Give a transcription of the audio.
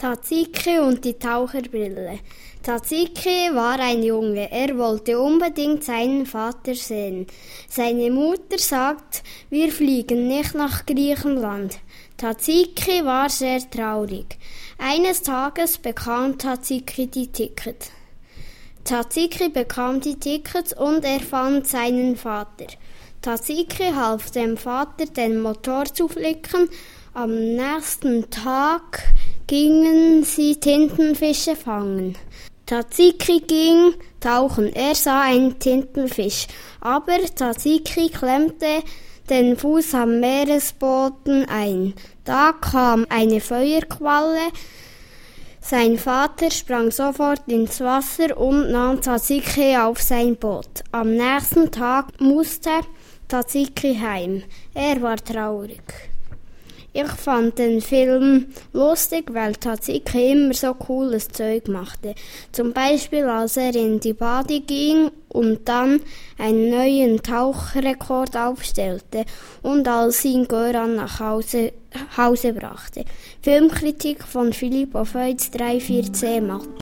Tsatsiki und die Taucherbrille. Tsatsiki war ein Junge. Er wollte unbedingt seinen Vater sehen. Seine Mutter sagt, wir fliegen nicht nach Griechenland. Tsatsiki war sehr traurig. Eines Tages bekam Tsatsiki die Tickets. Tsatsiki bekam die Tickets und er fand seinen Vater. Tsatsiki half dem Vater, den Motor zu flicken. Am nächsten Tag gingen sie Tintenfische fangen. Tsatsiki ging tauchen. Er sah einen Tintenfisch, aber Tsatsiki klemmte den Fuß am Meeresboden ein. Da kam eine Feuerqualle. Sein Vater sprang sofort ins Wasser und nahm Tsatsiki auf sein Boot. Am nächsten Tag musste Tsatsiki heim. Er war traurig. Ich fand den Film lustig, weil Tsatsiki immer so cooles Zeug machte. Zum Beispiel, als er in die Bade ging und dann einen neuen Tauchrekord aufstellte und als ihn Göran nach Hause brachte. Filmkritik von Philipp auf Deutsch 3,4C macht.